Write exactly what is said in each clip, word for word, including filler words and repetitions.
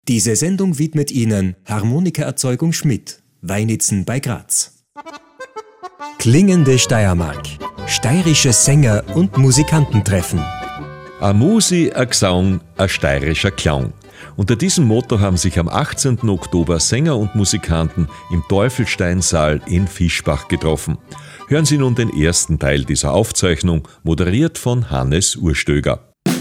Diese Sendung widmet Ihnen Harmonikaerzeugung Schmidt, Weinitzen bei Graz. Klingende Steiermark. Steirische Sänger und Musikanten treffen. A Musi, a Gesang, a steirischer Klang. Unter diesem Motto haben sich am achtzehnten Oktober Sänger und Musikanten im Teufelsteinsaal in Fischbach getroffen. Hören Sie nun den ersten Teil dieser Aufzeichnung, moderiert von Hannes Urstöger.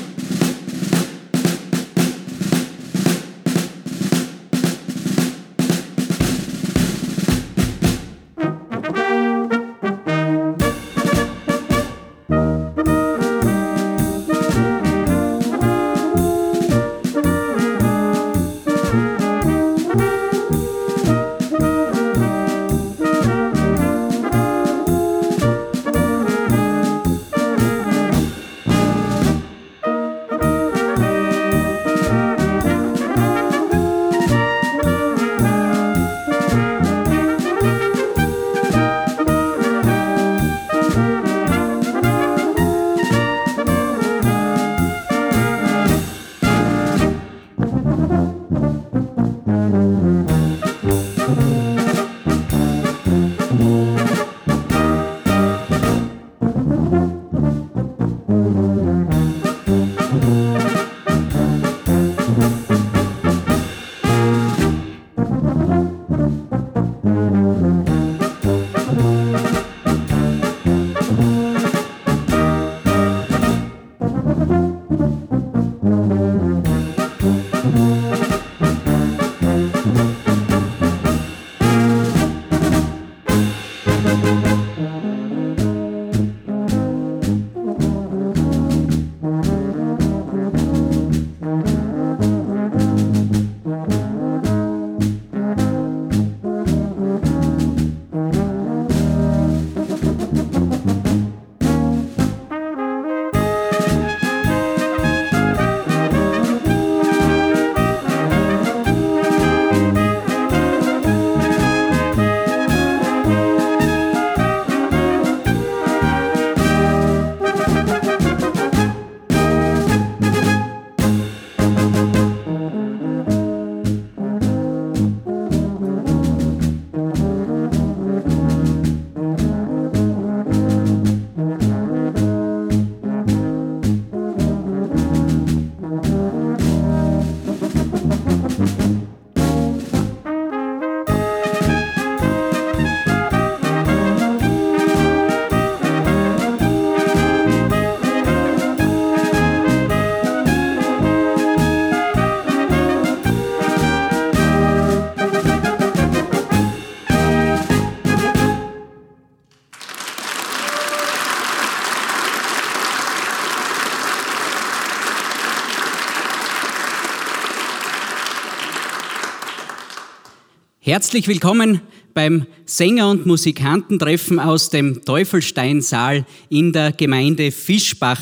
Herzlich willkommen beim Sänger- und Musikantentreffen aus dem Teufelsteinsaal in der Gemeinde Fischbach.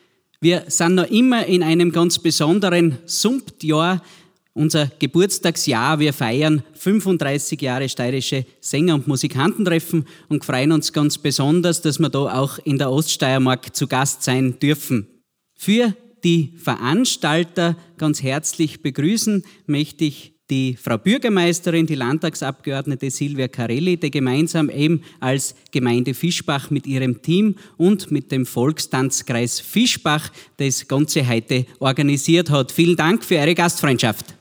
Wir sind noch immer in einem ganz besonderen Sumptjahr, unser Geburtstagsjahr. Wir feiern fünfunddreißig Jahre steirische Sänger- und Musikantentreffen und freuen uns ganz besonders, dass wir da auch in der Oststeiermark zu Gast sein dürfen. Für die Veranstalter ganz herzlich begrüßen möchte ich die Frau Bürgermeisterin, die Landtagsabgeordnete Silvia Carelli, die gemeinsam eben als Gemeinde Fischbach mit ihrem Team und mit dem Volkstanzkreis Fischbach das Ganze heute organisiert hat. Vielen Dank für eure Gastfreundschaft.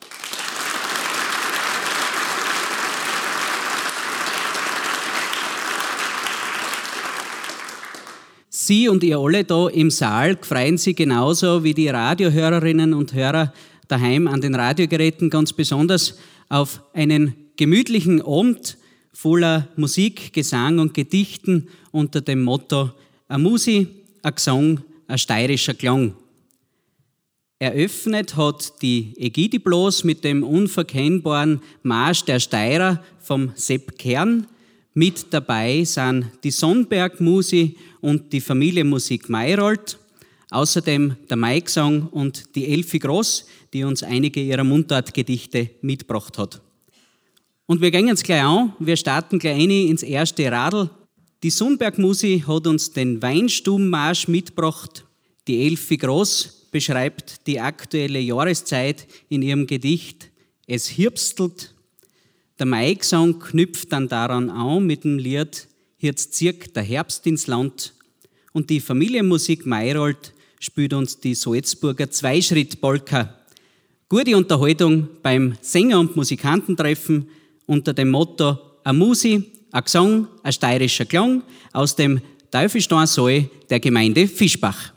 Sie und ihr alle da im Saal freuen sich genauso wie die Radiohörerinnen und Hörer daheim an den Radiogeräten ganz besonders auf einen gemütlichen Abend voller Musik, Gesang und Gedichten unter dem Motto A Musi, a Gesang, a steirischer Klang. Eröffnet hat die Ägidiblos mit dem unverkennbaren Marsch der Steirer vom Sepp Kern. Mit dabei sind die Sonnberg-Musi und die Familienmusik Mayrold. Außerdem der Maigesang und die Elfi Groß, die uns einige ihrer Mundartgedichte mitgebracht hat. Und wir gehen jetzt gleich an, wir starten gleich rein ins erste Radl. Die Sonnberg-Musi hat uns den Weinstubenmarsch mitgebracht. Die Elfi Groß beschreibt die aktuelle Jahreszeit in ihrem Gedicht Es hirpstelt. Der Maigesang knüpft dann daran an mit dem Lied Jetzt zieht der Herbst ins Land. Und die Familienmusik Mayrold spielt uns die Salzburger Zweischritt-Polka. Gute Unterhaltung beim Sänger- und Musikantentreffen unter dem Motto a Musi, a Gesang, a steirischer Klang aus dem Teufelssteinsaal der Gemeinde Fischbach.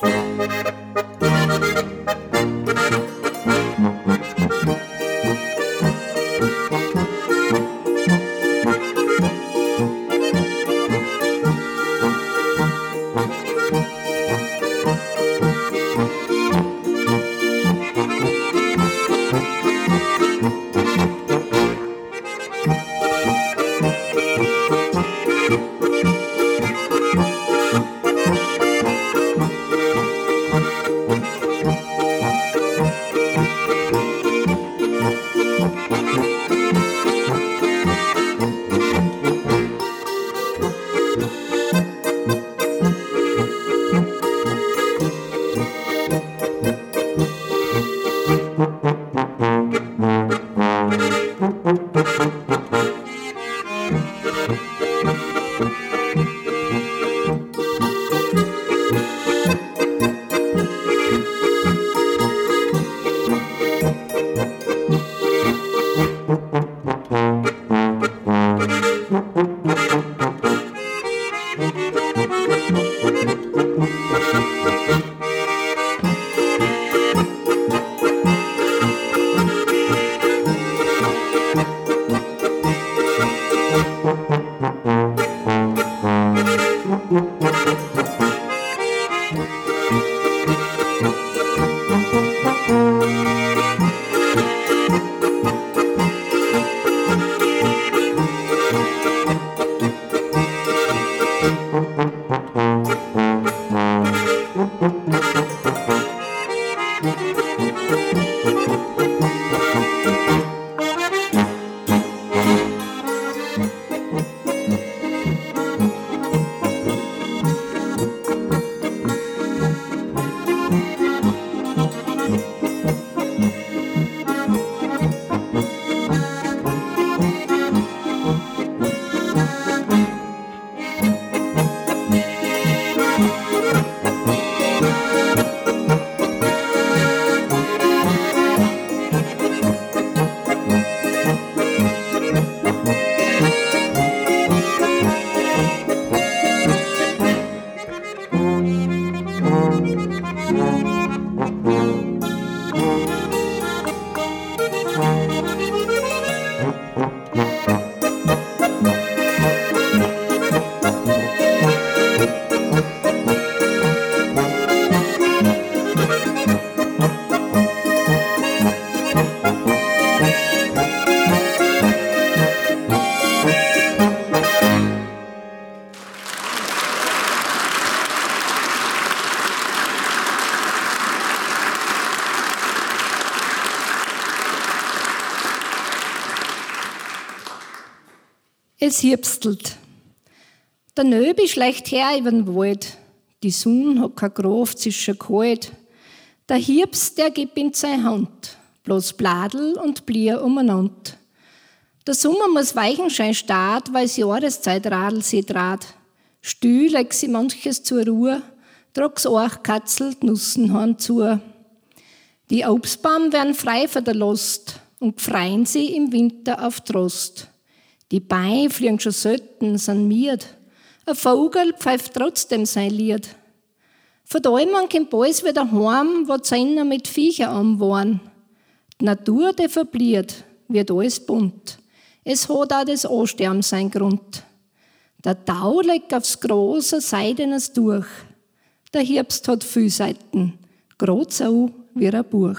Es hirpstelt. Der Nöbi schleicht her über den Wald. Die Sonne hat keine Kraft, es ist schon kalt. Der Hirps, der gibt in seine Hand. Bloß Bladel und Blier umeinander. Der Sommer muss Weichenschein start, weil sie Jahreszeit-Radl sie draht. Stühl legt sie manches zur Ruhe, trag's auch katzelt Nussenhorn zu. Die Obstbaum werden frei von der Last und freien sie im Winter auf Trost. Die Beine fliegen schon selten, sind miert. Ein Vogel pfeift trotzdem sein Lied. Von da man kommt alles wieder heim, wo Zähne mit Viecher am waren. Die Natur, die verbliert, wird alles bunt. Es hat auch das Ansterben sein Grund. Der Tau legt aufs große Seidenes durch. Der Herbst hat viele Seiten, grad so wie ein Buch.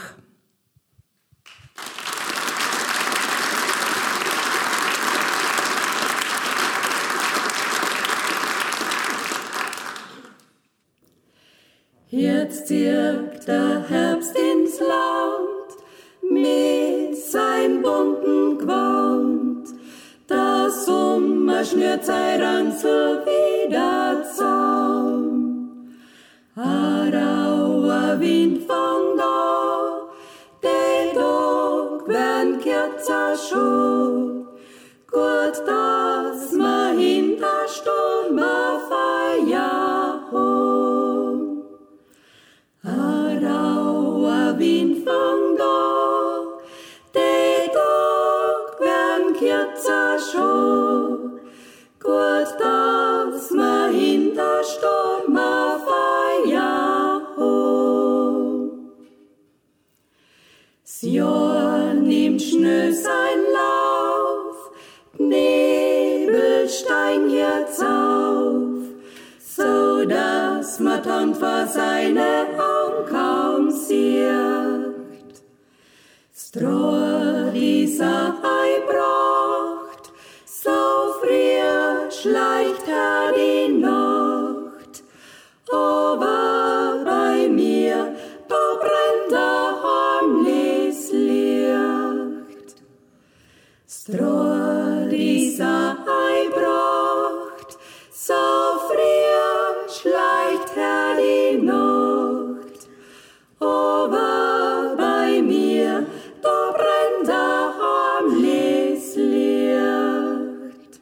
Jetzt zirkt der Herbst ins Land mit seinem bunten Gewand. Der Sommer schnürt sein Ranzel wieder zusammen. Ein rauer Wind fängt an, der Tag wird werden kürzer schon. Gut, dass ma hinter Sturm a Feier hom. A rauer Wind fang da, de Tag werden kürzer schon. Gut, dass ma hinter Sturm a Feier hom. S Jahr nimmt schnell sein Lauf, Nebel steigen jetzt auf, so dass man dann vor seine Augen kaum sieht. Stroh dieser Ei bracht, so früh schleicht her die Nacht, aber bei mir, da brennt der heimliches Licht. Stroh dieser Ei bracht, so früh schleicht her die Nacht, aber bei mir, da brennt der heimliches Licht.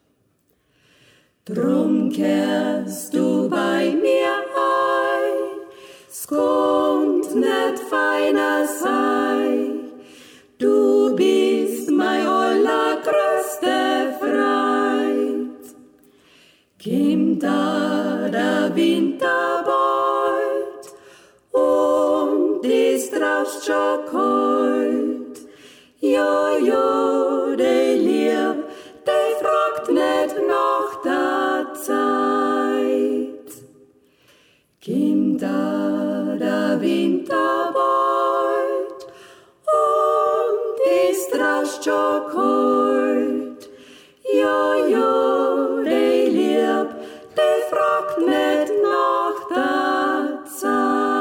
Drum kehrst du bei mir ein, es kommt nicht feiner sei, du bist mein allergrößte Freund. Kommt da der Winter bald und ist draußen schon kalt, ja, ja, die Lieb, die fragt nicht nach der Zeit. Kommt da der Winter bald und ist draußen schon kalt, ja, ja, die Lieb, die fragt nicht nach der Zeit.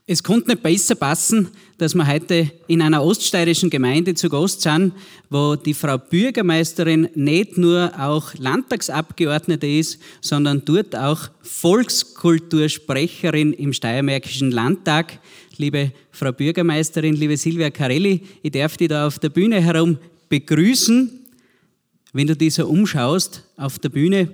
Es konnte nicht besser passen, dass wir heute in einer oststeirischen Gemeinde zu Gast sind, wo die Frau Bürgermeisterin nicht nur auch Landtagsabgeordnete ist, sondern dort auch Volkskultursprecherin im Steiermärkischen Landtag. Liebe Frau Bürgermeisterin, liebe Silvia Carelli, ich darf dich da auf der Bühne herum begrüßen. Wenn du dich so umschaust auf der Bühne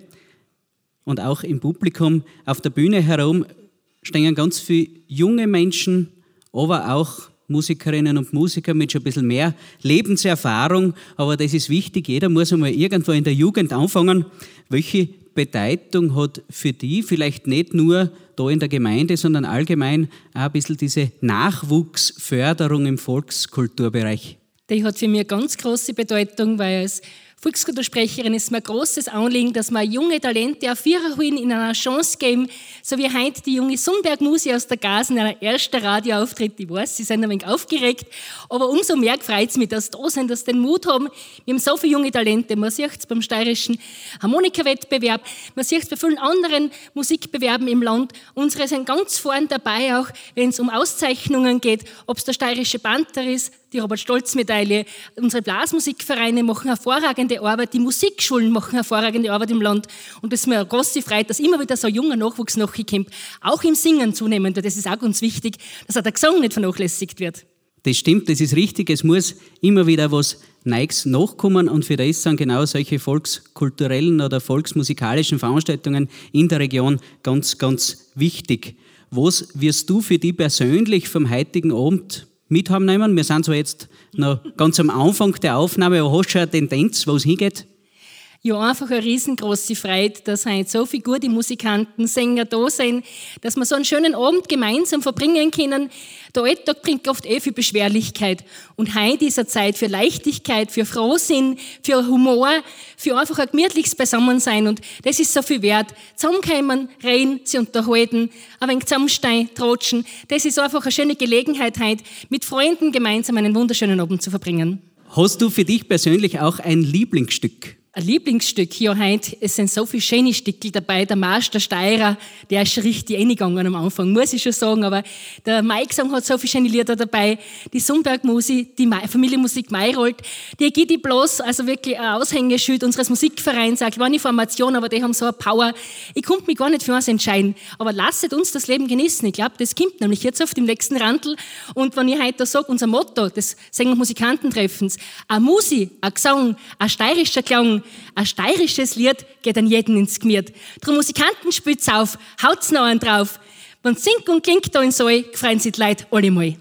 und auch im Publikum, auf der Bühne herum stehen ganz viele junge Menschen, aber auch Musikerinnen und Musiker mit schon ein bisschen mehr Lebenserfahrung. Aber das ist wichtig, jeder muss einmal irgendwo in der Jugend anfangen. Welche Bedeutung hat für die vielleicht nicht nur da in der Gemeinde, sondern allgemein auch ein bisschen diese Nachwuchsförderung im Volkskulturbereich? Die hat für mich eine ganz große Bedeutung, weil als Volkskultursprecherin ist mir ein großes Anliegen, dass wir junge Talente auf ihrer Höhe in einer Chance geben, so wie heute die junge Sundberg-Musi aus der Gasen in einer ersten Radioauftritt. Ich weiß, sie sind ein wenig aufgeregt, aber umso mehr freut es mich, dass sie da sind, dass sie den Mut haben. Wir haben so viele junge Talente. Man sieht es beim steirischen Harmonikawettbewerb, man sieht es bei vielen anderen Musikbewerben im Land. Unsere sind ganz vorn dabei, auch wenn es um Auszeichnungen geht, ob es der steirische Panther ist, die Robert-Stolz-Medaille. Unsere Blasmusikvereine machen hervorragende Arbeit, die Musikschulen machen hervorragende Arbeit im Land. Und es ist mir eine große Freude, dass immer wieder so ein junger Nachwuchs nachkommt, auch im Singen zunehmend. Das ist auch ganz wichtig, dass auch der Gesang nicht vernachlässigt wird. Das stimmt, das ist richtig. Es muss immer wieder was Neues nachkommen und für das sind genau solche volkskulturellen oder volksmusikalischen Veranstaltungen in der Region ganz, ganz wichtig. Was wirst du für dich persönlich vom heutigen Abend mithaben? Wir sind zwar jetzt noch ganz am Anfang der Aufnahme, aber hast du schon eine Tendenz, wo es hingeht? Ja, einfach eine riesengroße Freude, dass heute so viele gute Musikanten, Sänger da sind, dass wir so einen schönen Abend gemeinsam verbringen können. Der Alltag bringt oft eh viel Beschwerlichkeit. Und heute ist eine Zeit für Leichtigkeit, für Frohsinn, für Humor, für einfach ein gemütliches Beisammensein. Und das ist so viel wert. Zusammenkommen, reden, sich unterhalten, ein wenig zusammenstehen, tratschen. Das ist einfach eine schöne Gelegenheit heute, mit Freunden gemeinsam einen wunderschönen Abend zu verbringen. Hast du für dich persönlich auch ein Lieblingsstück? Ein Lieblingsstück, ja, heute, es sind so viele schöne Stücke dabei. Der Marsch der Steirer, der ist schon richtig reingegangen am Anfang, muss ich schon sagen, aber der Maigesang hat so viele schöne Lieder dabei. Die Sundberg-Musi, die Familienmusik Mayrold, die Egidi Bloss, also wirklich ein Aushängeschild unseres Musikvereins, eine kleine Formation, aber die haben so eine Power. Ich konnte mich gar nicht für was entscheiden, aber lasst uns das Leben genießen. Ich glaube, das kommt nämlich jetzt auf dem nächsten Randl. Und wenn ich heute sage, unser Motto des Sänger- und Musikantentreffens, ein Musi, ein Gesang, ein steirischer Klang, ein steirisches Lied geht an jeden ins Gemüt. Drum Musikanten spielt's auf, haut's noch einen drauf. Wenn singt und klingt da in Saal, freuen sich die Leute alle mal.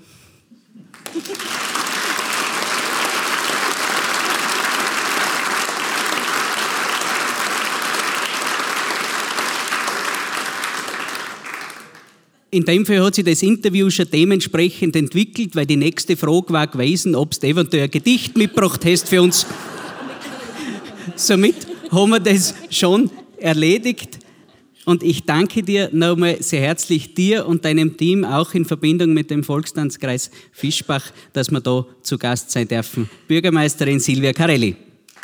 In dem Fall hat sich das Interview schon dementsprechend entwickelt, weil die nächste Frage war gewesen, ob du eventuell ein Gedicht mitgebracht hast für uns. Somit haben wir das schon erledigt. Und ich danke dir nochmal sehr herzlich, dir und deinem Team, auch in Verbindung mit dem Volkstanzkreis Fischbach, dass wir da zu Gast sein dürfen. Bürgermeisterin Silvia Carelli.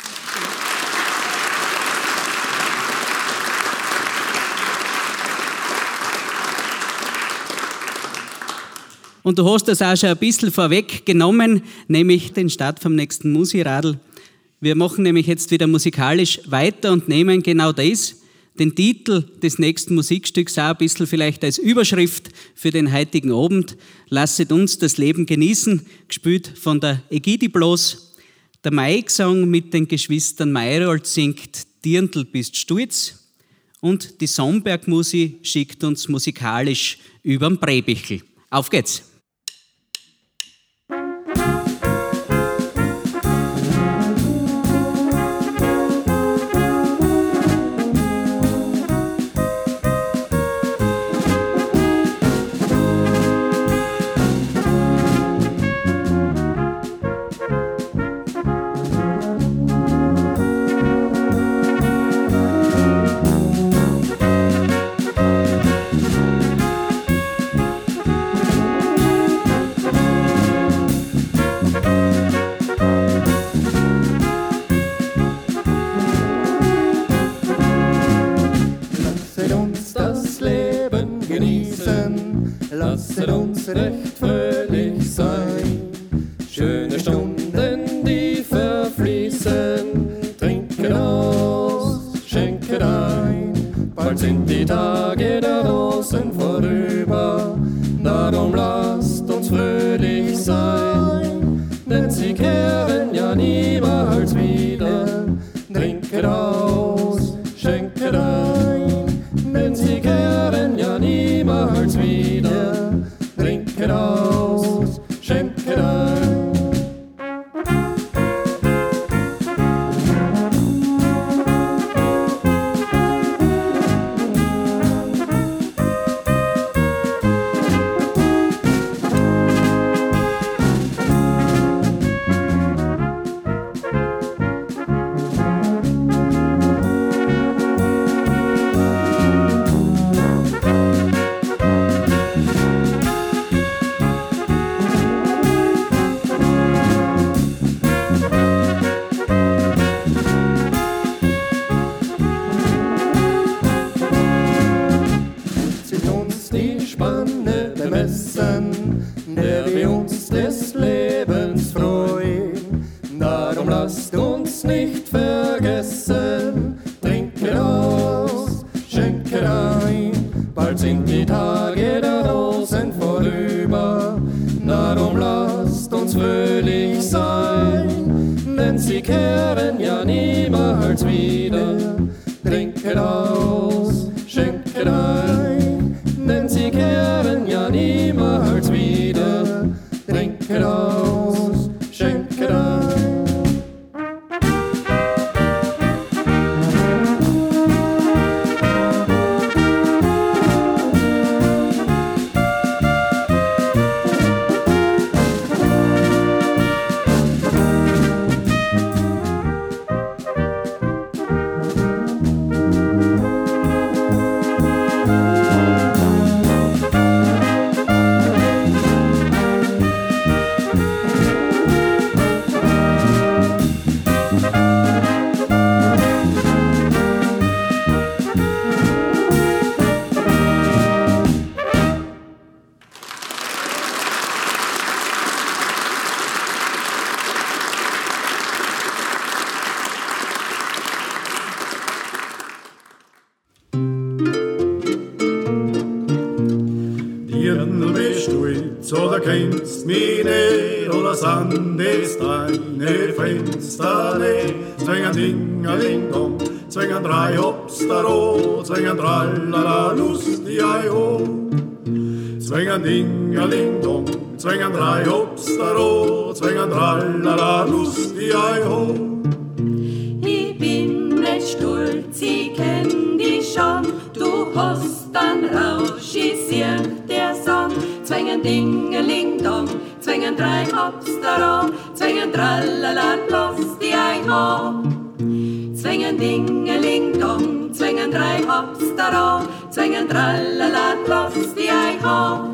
Und du hast das auch schon ein bisschen vorweggenommen, nämlich den Start vom nächsten Musiradl. Wir machen nämlich jetzt wieder musikalisch weiter und nehmen genau das, den Titel des nächsten Musikstücks auch ein bisschen vielleicht als Überschrift für den heutigen Abend. Lasset uns das Leben genießen, gespielt von der Egidi Bloss. Der Maigesang mit den Geschwistern Mayrold singt Dirndl bist stolz und die Sonnberg-Musi schickt uns musikalisch überm Brebichl. Auf geht's! lasset uns recht fröhlich sein. Schöne Stunden, die verfließen, trinken aus, schenken ein. Bald sind die Tage der Rosen vorüber, darum lasst uns fröhlich sein. Denn sie kehren ja niemals wieder, trinken aus, schenken ein. Denn sie kehren ja niemals wieder, trinken aus, schenken ein. Oder kennst mich nicht, oder sind es deine Fenster nicht? Zwängen Dingeling-Dong, zwängen drei Hopstero, zwängen tralala lustig ei ho. Zwängen Dingeling-Dong, zwängen drei Hopstero, zwängen tralala lustig ei ho. Ich bin nicht stolz, ich kenn dich schon, du hast dann Rausch, ich sieh der Sonn. Zwängen Dingeling-Dong, zwängen drei Hopstero, zwängen tralala lustig ei ho. Zwängen Dingeling-Dong, zwängen drei Hopstero, zwängen tralala lustig ei ho.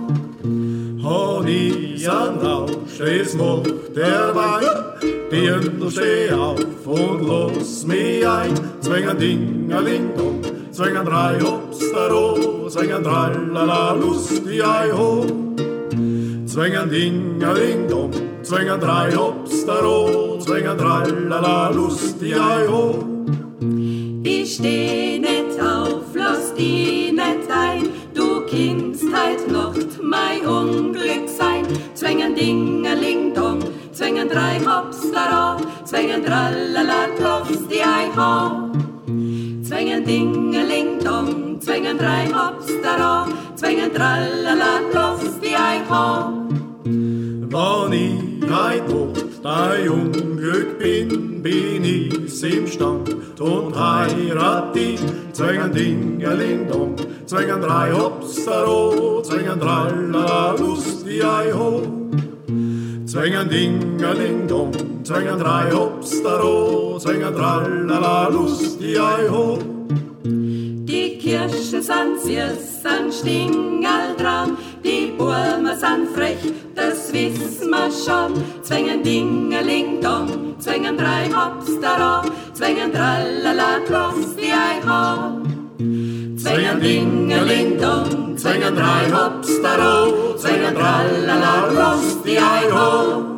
Honig an Rausch, es macht der Wein, Dirndl steh auf und lass mich ein. Zwängen Dingeling-Dong, zwängen drei Hopstero, zwängen tralala lustig ei ho. Zwängen Dingeling-Dong, zwängen drei Hopstero, zwängen tralala lustig ei ho. Ich steh nicht auf, lass die nicht ein, du kannst heut Nacht mein Unglück sein. Zwängen Dingeling-Dong, zwängen drei Hopstero, zwängen tralala lustig ei ho. Zwängen Dingeling-Dong, zwängen drei Hopstero, zwängen tralala lustig ei ho. Wann ich heut Nacht dein Unglück bin, bin ich's imstand und heirat dich. Zwängen Dingeling-Dong, zwängen drei Hopstero, zwängen tralala lustig ei ho. Zwängen Dingeling-Dong, zwängen drei Hopstero, zwängen tralala lustig ei ho. Die Kirschen sind süß, sind Stingel dran, die Burme sind frech, das wissen wir schon. Zwängen Dingeling-Dong, zwängen drei Hopstero, zwängen tralala lustig ei ho. Zwängen Dingeling-Dong, zwängen drei Hops daro, zwängen tralala, Rosti ei ho.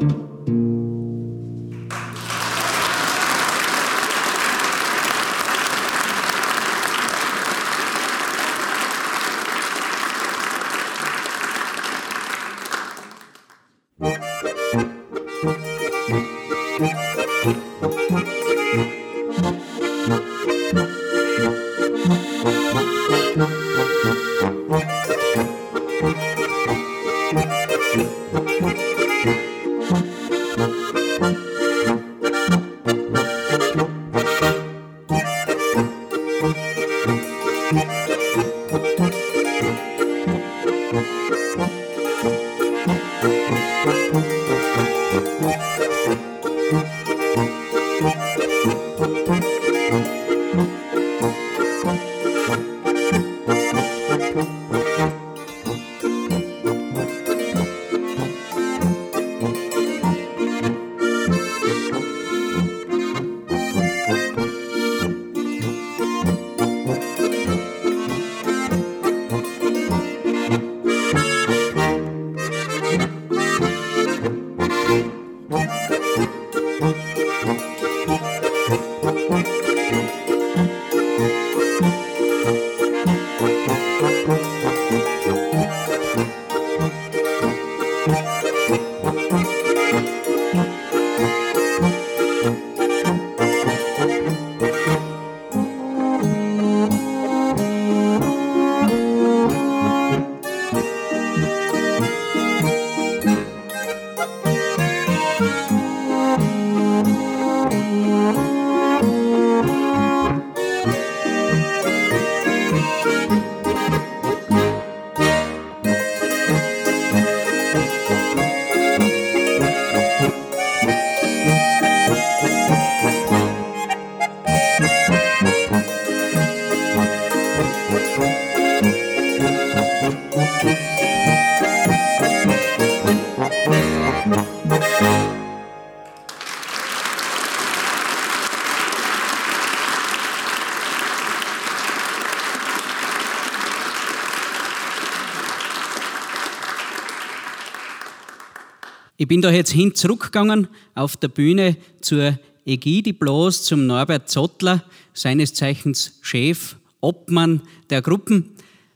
Ich bin da jetzt hin zurückgegangen auf der Bühne zur Egidi bloß, zum Norbert Zottler, seines Zeichens Chef, Obmann der Gruppen.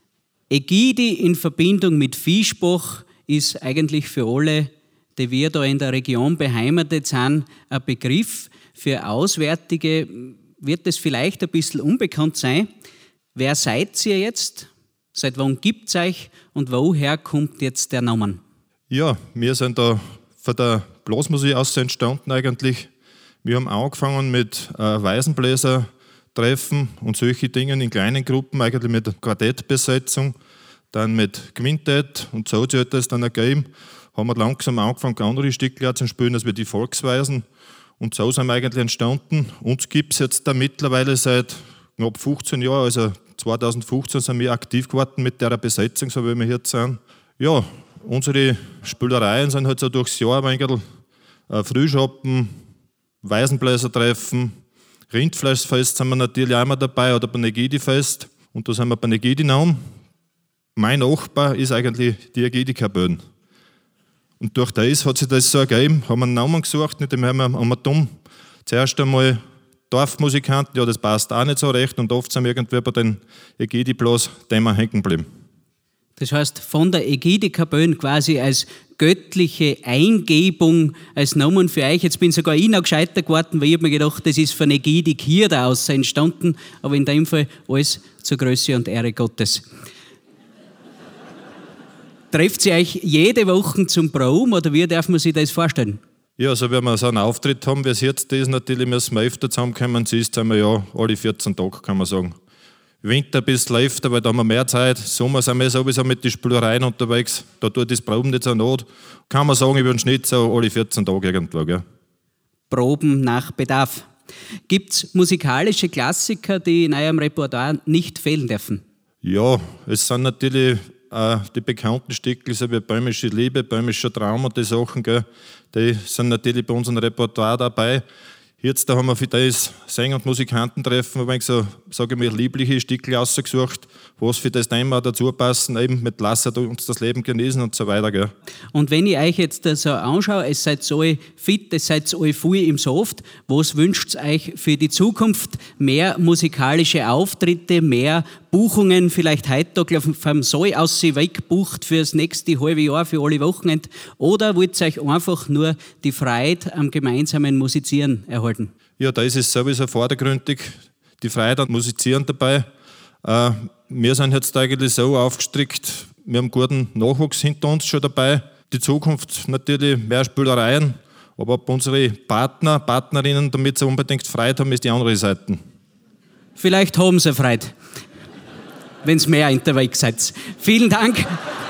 Egidi in Verbindung mit Fischbach ist eigentlich für alle, die wir da in der Region beheimatet sind, ein Begriff. Für Auswärtige wird es vielleicht ein bisschen unbekannt sein. Wer seid ihr jetzt? Seit wann gibt es euch? Und woher kommt jetzt der Name? Ja, wir sind da von der Blasmusik aus entstanden eigentlich. Wir haben angefangen mit äh, Waisenbläser-Treffen und solche Dinge in kleinen Gruppen, eigentlich mit Quartettbesetzung, dann mit Quintett und so hat es dann ergeben. Haben wir langsam angefangen, andere Stücke zu spielen, als wir die Volksweisen. Und so sind wir eigentlich entstanden. Uns gibt es jetzt da mittlerweile seit knapp fünfzehn Jahren, also zweitausendfünfzehn sind wir aktiv geworden mit der Besetzung, so wie wir jetzt sind. Ja, unsere Spielereien sind halt so durchs Jahr ein wenig äh, Frühschoppen, Waisenbläsertreffen, Rindfleischfest sind wir natürlich auch immer dabei oder beim Egidi-Fest. Und da sind wir beim Egidi-Naum. Mein Nachbar ist eigentlich die Egidi-Kapelle. Und durch das hat sich das so ergeben, haben wir einen Namen gesucht, nicht dem haben wir am Atom zuerst einmal Dorfmusikanten, ja, das passt auch nicht so recht und oft sind wir irgendwie bei den Egidi bloß Thema hängen geblieben. Das heißt, von der Egidi-Kapelle quasi als göttliche Eingebung, als Namen für euch. Jetzt bin sogar ich noch gescheiter geworden, weil ich habe mir gedacht, das ist von Egidi Kirda aus entstanden, aber in dem Fall alles zur Größe und Ehre Gottes. Trefft ihr euch jede Woche zum Proben oder wie darf man sich das vorstellen? Ja, also wenn wir so einen Auftritt haben, wie es jetzt ist, natürlich müssen wir öfter zusammenkommen. Siehst sind wir ja alle vierzehn Tage, kann man sagen. Winter ein bisschen öfter, weil da haben wir mehr Zeit. Sommer sind wir sowieso mit den Spielereien unterwegs. Da tut das Proben nicht so not. Kann man sagen, über den Schnitt so alle vierzehn Tage irgendwo. Gell? Proben nach Bedarf. Gibt es musikalische Klassiker, die in eurem Repertoire nicht fehlen dürfen? Ja, es sind natürlich äh, die bekannten Stücke, so wie Böhmische Liebe, Böhmischer Traum und die Sachen, gell? Die sind natürlich bei unserem Repertoire dabei. Jetzt da haben wir für das Sänger- und Musikantentreffen ein so, sage ich mal, liebliche Stückchen ausgesucht, was für das Thema dazu passen, eben mit Lasset uns das Leben genießen und so weiter. Gell. Und wenn ich euch jetzt so anschaue, es seid so fit, es seid so viel im Soft, was wünscht ihr euch für die Zukunft? Mehr musikalische Auftritte, mehr Buchungen, vielleicht heute vom Saal aus sie wegbucht für das nächste halbe Jahr, für alle Wochenende, oder wollt ihr euch einfach nur die Freude am gemeinsamen Musizieren erhalten? Ja, da ist es sowieso vordergründig, die Freude am Musizieren dabei. Äh, wir sind jetzt eigentlich so aufgestrickt, wir haben guten Nachwuchs hinter uns schon dabei. Die Zukunft natürlich mehr Spielereien, aber ob unsere Partner, Partnerinnen damit so unbedingt Freude haben, ist die andere Seite. Vielleicht haben sie Freude, wenn es mehr unterwegs seid. Vielen Dank.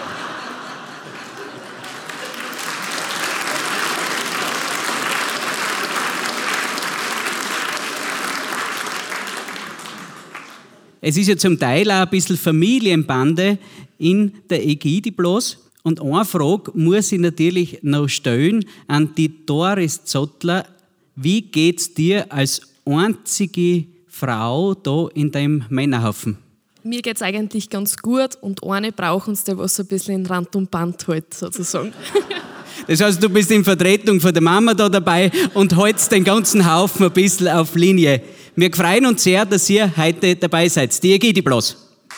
Es ist ja zum Teil auch ein bisschen Familienbande in der Ägide bloß. Und eine Frage muss ich natürlich noch stellen an die Doris Zottler. Wie geht's dir als einzige Frau da in deinem Männerhaufen? Mir geht's eigentlich ganz gut und eine braucht uns, der was so ein bisschen in Rand und Band hält, sozusagen. Das heißt, du bist in Vertretung von der Mama da dabei und hältst den ganzen Haufen ein bisschen auf Linie. Wir freuen uns sehr, dass ihr heute dabei seid. Die Ägide bloß.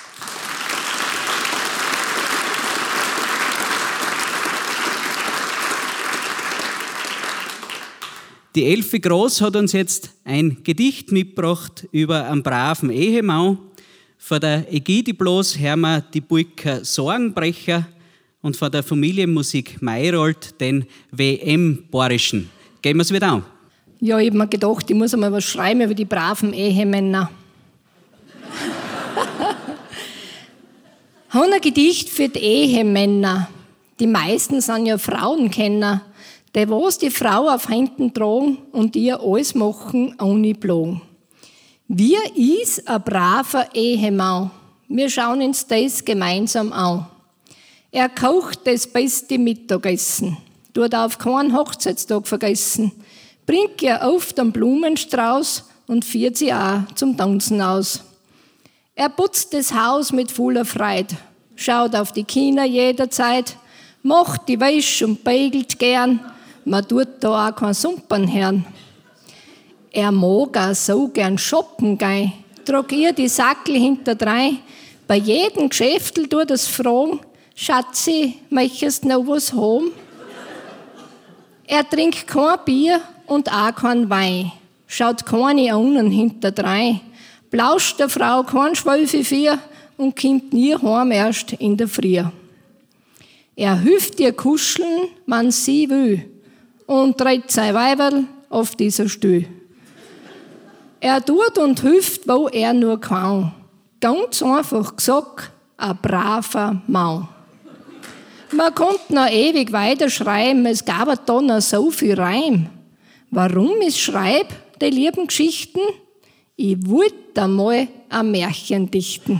Die Elfi Groß hat uns jetzt ein Gedicht mitgebracht über einen braven Ehemann. Von der Ägide bloß hören wir die Bulka Sorgenbrecher und von der Familienmusik Mayrold den W M-Borischen. Gehen wir es wieder an. Ja, ich habe mir gedacht, ich muss einmal was schreiben über die braven Ehemänner. Ich habe ein Gedicht für die Ehemänner. Die meisten sind ja Frauenkenner, die was die Frau auf Händen tragen und ihr alles machen ohne Plan. Wir ist ein braver Ehemann. Wir schauen uns das gemeinsam an. Er kocht das beste Mittagessen, tut auf keinen Hochzeitstag vergessen, bringt ihr oft einen Blumenstrauß und führt sie auch zum Tanzen aus. Er putzt das Haus mit voller Freude, schaut auf die Kinder jederzeit, macht die Wäsche und pegelt gern, man tut da auch kein Sumpern hören. Er mag auch so gern shoppen gehen, trag ihr die Sackel hinterdrein, bei jedem Geschäftel tut das fragen, Schatzi, möchtest du noch was haben? Er trinkt kein Bier und auch kein Wein, schaut keine Augen hinterdrein, blauscht der Frau kein Schwölfe vier und kommt nie heim erst in der Früh. Er hilft ihr kuscheln, wann sie will, und dreht sein Weiberl auf dieser Stühl. Er tut und hilft, wo er nur kann. Ganz einfach gesagt, ein braver Mann. Man konnte noch ewig weiterschreiben, es gab da noch so viel Reim. Warum ich schreibe die lieben Geschichten? Ich wollte einmal ein Märchen dichten.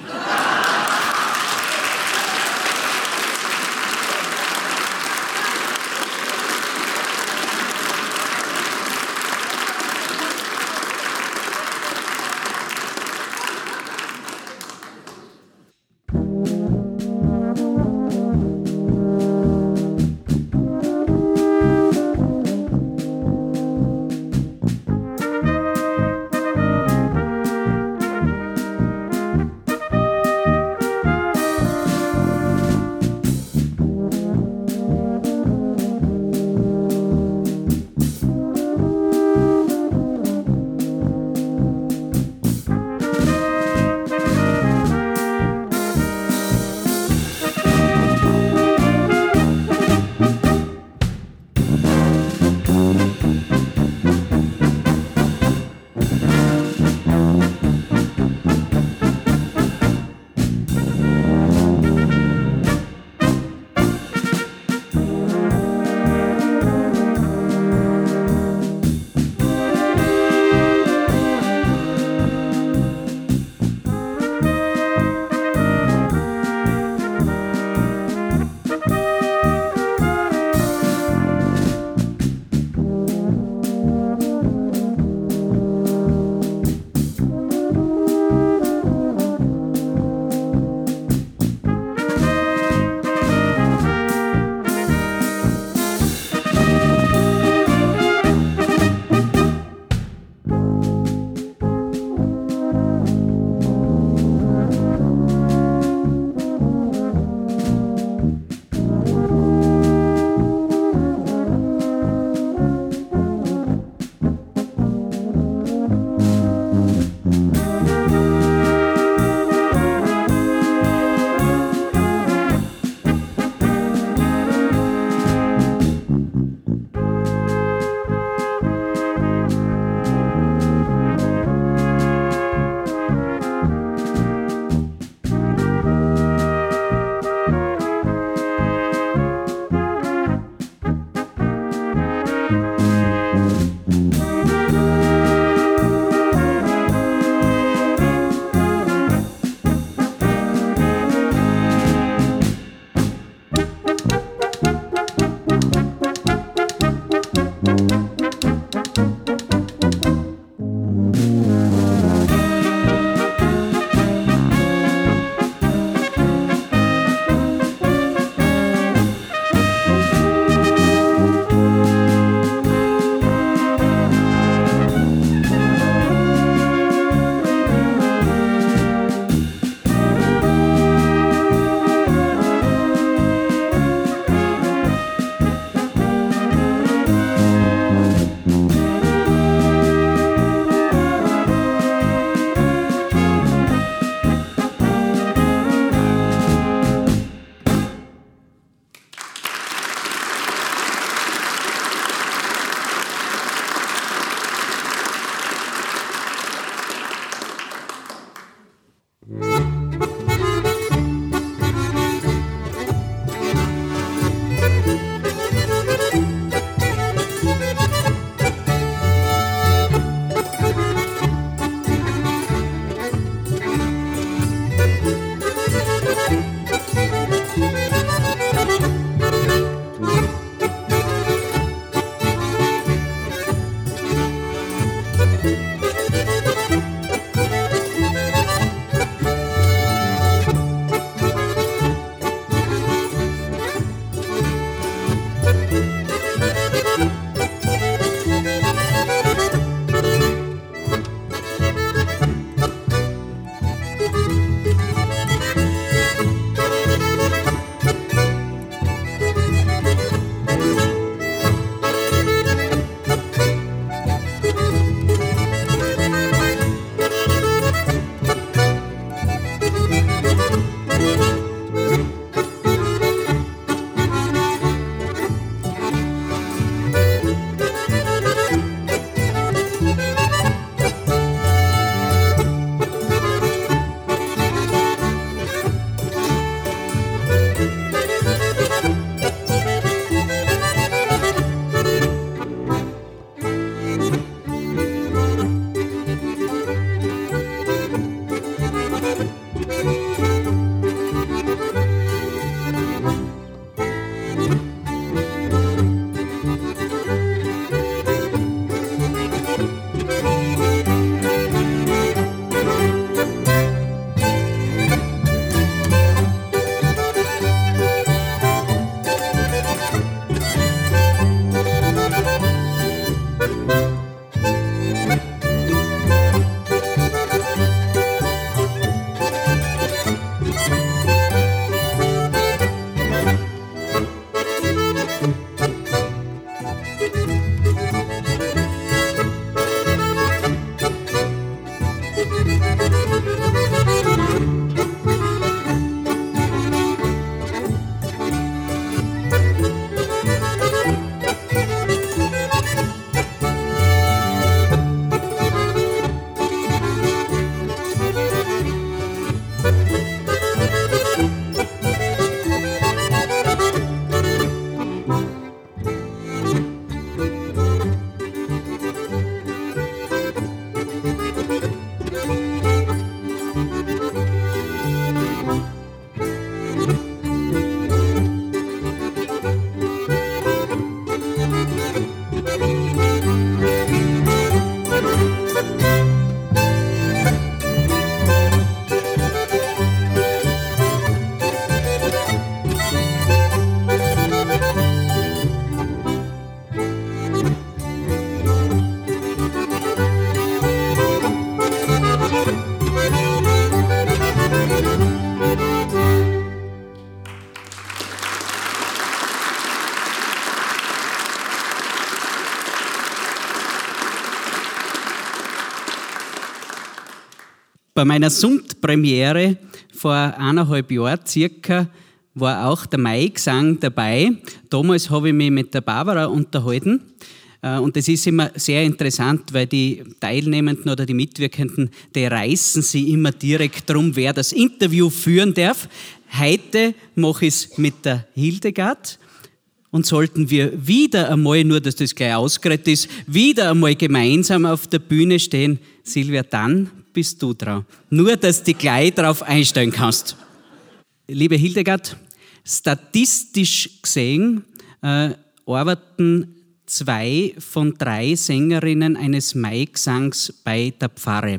Bei meiner Sundpremiere vor eineinhalb Jahren circa war auch der Maigesang dabei. Damals habe ich mich mit der Barbara unterhalten. Und das ist immer sehr interessant, weil die Teilnehmenden oder die Mitwirkenden, die reißen sich immer direkt drum, wer das Interview führen darf. Heute mache ich es mit der Hildegard. Und sollten wir wieder einmal, nur dass das gleich ausgeredet ist, wieder einmal gemeinsam auf der Bühne stehen, Silvia, dann bist du dran. Nur, dass du dich gleich darauf einstellen kannst. Liebe Hildegard, statistisch gesehen äh, arbeiten zwei von drei Sängerinnen eines Maigesangs bei der Pfarre.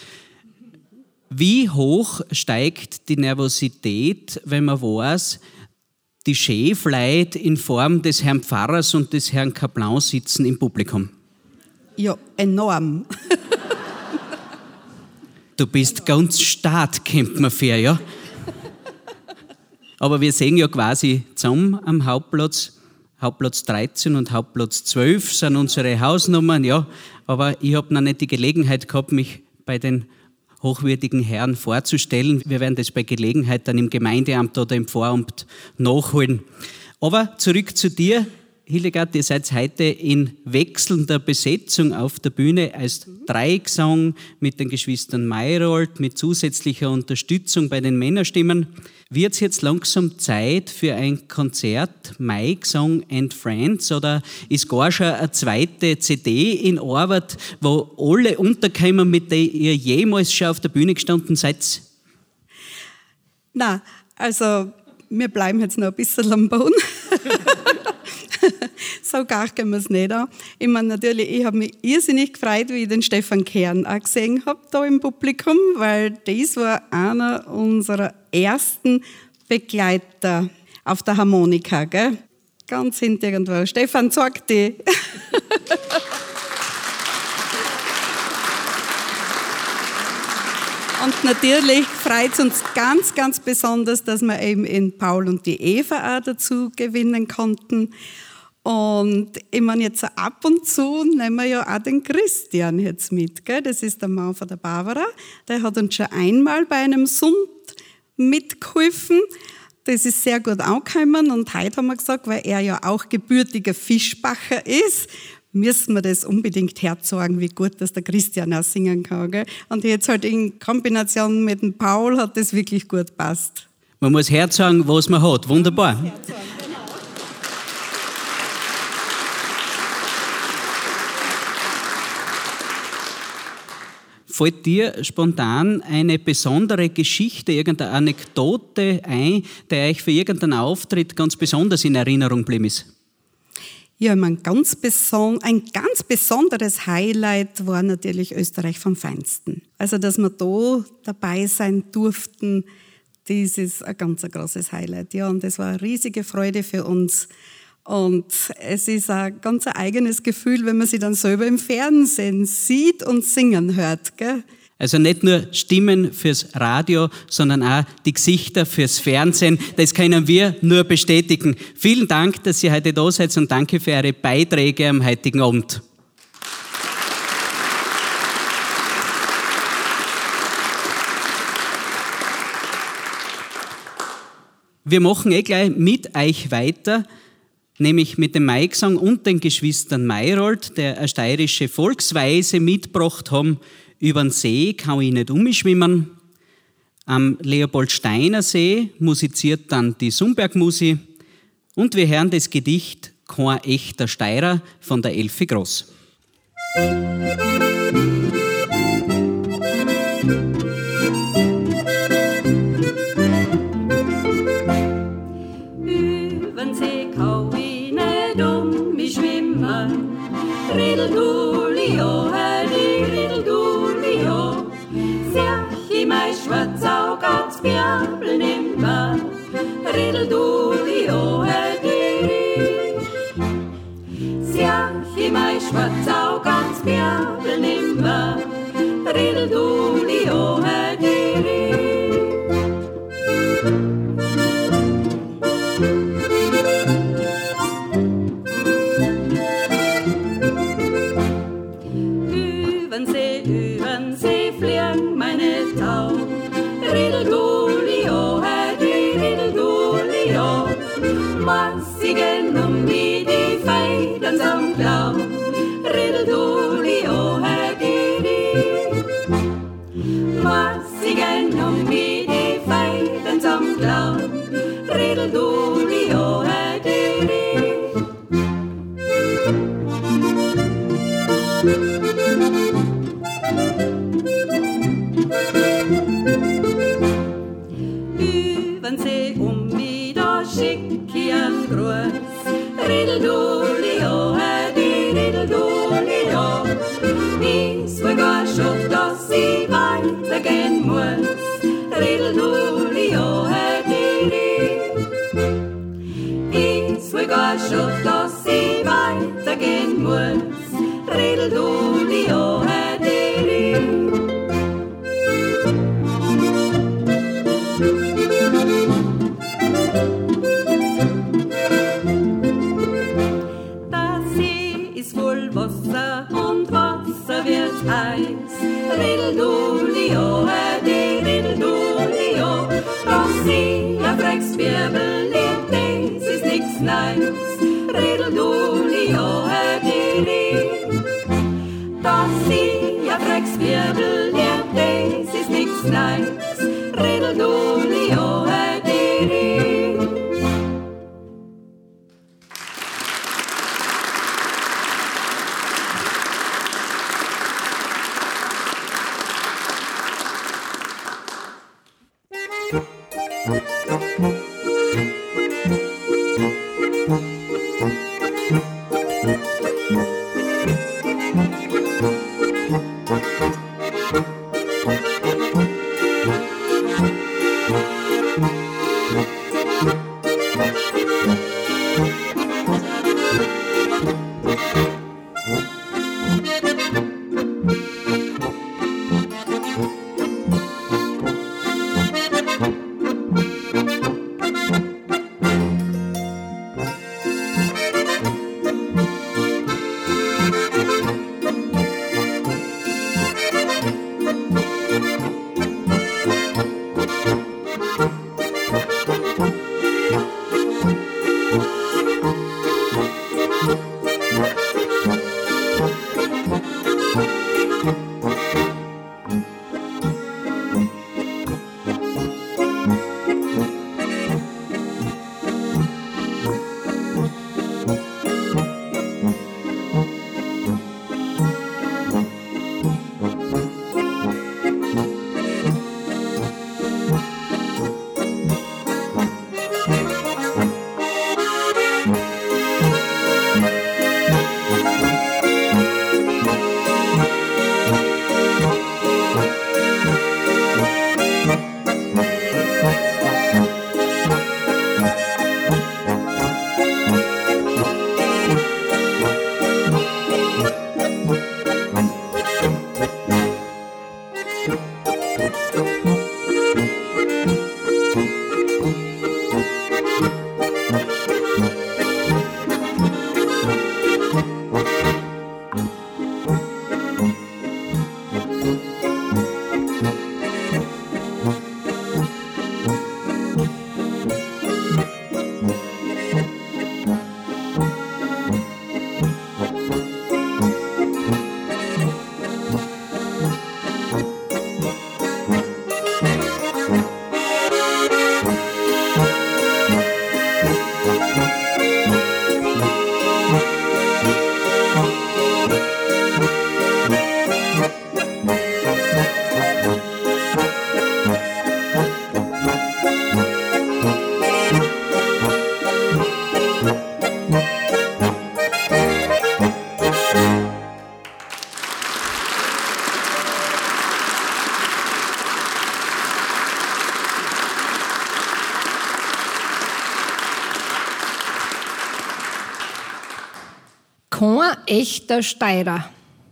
Wie hoch steigt die Nervosität, wenn man weiß, die Schäfleute in Form des Herrn Pfarrers und des Herrn Kaplan sitzen im Publikum? Ja, enorm. Du bist ganz stark, kennt man für, ja? Aber wir sehen ja quasi zusammen am Hauptplatz. Hauptplatz dreizehn und Hauptplatz zwölf sind unsere Hausnummern, ja. Aber ich habe noch nicht die Gelegenheit gehabt, mich bei den hochwürdigen Herren vorzustellen. Wir werden das bei Gelegenheit dann im Gemeindeamt oder im Pfarramt nachholen. Aber zurück zu dir, Hildegard, ihr seid heute in wechselnder Besetzung auf der Bühne als Dreigesang mit den Geschwistern Mayrold, mit zusätzlicher Unterstützung bei den Männerstimmen. Wird es jetzt langsam Zeit für ein Konzert Maigesang and Friends oder ist gar schon eine zweite C D in Arbeit, wo alle unterkommen, mit denen ihr jemals schon auf der Bühne gestanden seid? Na, also wir bleiben jetzt noch ein bisschen am Boden. So gar können wir es nicht an. Ich meine, natürlich, ich habe mich irrsinnig gefreut, wie ich den Stefan Kern auch gesehen habe da im Publikum, weil das war einer unserer ersten Begleiter auf der Harmonika, gell? Ganz hinten irgendwo. Stefan, sag die. Und natürlich freut es uns ganz, ganz besonders, dass wir eben in Paul und die Eva auch dazu gewinnen konnten. Und ich meine, jetzt ab und zu nehmen wir ja auch den Christian jetzt mit. Gell? Das ist der Mann von der Barbara. Der hat uns schon einmal bei einem Sund mitgeholfen. Das ist sehr gut angekommen. Und heute haben wir gesagt, weil er ja auch gebürtiger Fischbacher ist, müssen wir das unbedingt herzeigen, wie gut dass der Christian auch singen kann. Gell? Und jetzt halt in Kombination mit dem Paul hat das wirklich gut gepasst. Man muss herzeigen, was man hat. Wunderbar. Fällt dir spontan eine besondere Geschichte, irgendeine Anekdote ein, die euch für irgendeinen Auftritt ganz besonders in Erinnerung geblieben ist? Ja, mein ganz beson- ein ganz besonderes Highlight war natürlich Österreich vom Feinsten. Also, dass wir da dabei sein durften, das ist ein ganz ein großes Highlight. Ja, und das war eine riesige Freude für uns. Und es ist ein ganz eigenes Gefühl, wenn man sie dann selber im Fernsehen sieht und singen hört. Gell? Also nicht nur Stimmen fürs Radio, sondern auch die Gesichter fürs Fernsehen. Das können wir nur bestätigen. Vielen Dank, dass ihr heute da seid und danke für eure Beiträge am heutigen Abend. Wir machen eh gleich mit euch weiter, nämlich mit dem Maigesang und den Geschwistern Mayrold, der eine steirische Volksweise mitgebracht haben. Über den See kann ich nicht umschwimmen. Am Leopoldsteiner See musiziert dann die Sumberg-Musi und wir hören das Gedicht Kein echter Steirer von der Elfi Groß. Übern See kau ich nicht umschwimmen, Riddeldulio, Herdi, Riddeldulio, sech ich mein Schwarzau ganz Bärbel nimmer, Riddeldulio, Herdi, sech ich mein Schwarzau ganz Bärbel nimmer, Riddeldulio, Herdi. Übern See, übern See fliegen meine Tau. wenn sie um mich da schick ihren Gruß. Riddeldulio, die Riddeldulio, ich will gar schon, dass ich weitergehen muss. Riddeldulio, die ich will gar schon, dass ich weitergehen muss. Riddeldulio, die Wasser und Wasser wird heiß. Riddeldulio, die Riddeldulio, doch sie erfragst Wirbel, das ist nix Neues. Riddeldulio, die doch sie erfragst Wirbel, das ist nix Neues. Riddeldulio, die Kein echter Steirer.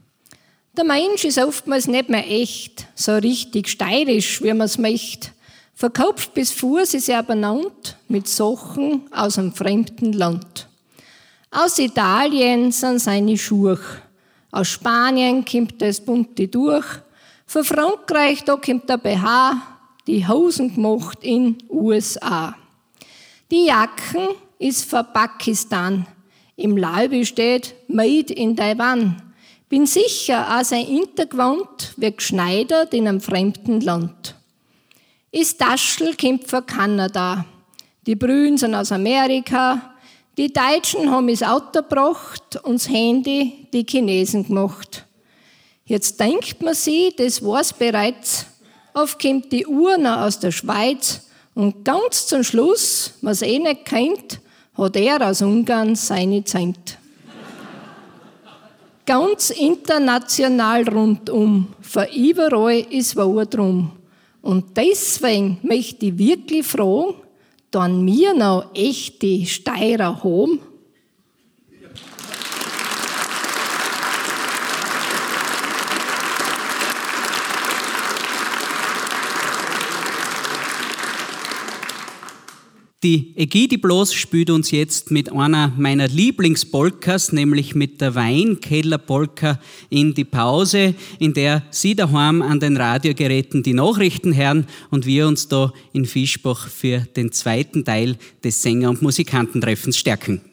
Der Mensch ist oftmals nicht mehr echt, so richtig steirisch, wie man es möchte. Von Kopf bis Fuß ist er benannt mit Sachen aus einem fremden Land. Aus Italien sind seine Schuhe, aus Spanien kommt das bunte durch, von Frankreich da kommt der B H, die Hosen gemacht in U S A. Die Jacken ist von Pakistan. Im Laube steht Made in Taiwan. Bin sicher, auch sein Hintergewand wird geschneidert in einem fremden Land. Ist Taschel kommt von Kanada. Die Brühen sind aus Amerika. Die Deutschen haben das Auto gebracht und das Handy die Chinesen gemacht. Jetzt denkt man sich, das war's bereits. Oft kommt die Uhr noch aus der Schweiz Und ganz zum Schluss, was eh nicht kennt, hat er aus Ungarn seine Zeit. Ganz international rundum, von überall ist Wahr drum. Und deswegen möchte ich wirklich fragen, dann wir noch echte Steirer haben? Die Egidi Bloß spielt uns jetzt mit einer meiner Lieblingspolkas, nämlich mit der Weinkeller-Polka in die Pause, in der Sie daheim an den Radiogeräten die Nachrichten hören und wir uns da in Fischbach für den zweiten Teil des Sänger- und Musikantentreffens stärken.